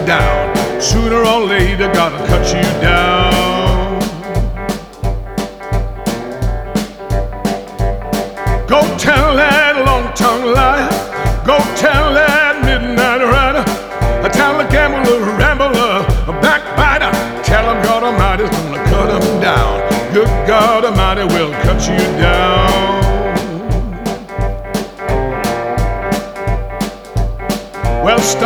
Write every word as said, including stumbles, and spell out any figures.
down. Sooner or later, gotta cut you down. Go tell that long-tongued liar. Go tell that midnight rider. Tell the gambler, rambler, a backbiter. Tell him God Almighty's gonna cut him down. Good God Almighty will cut you down. Well, stop.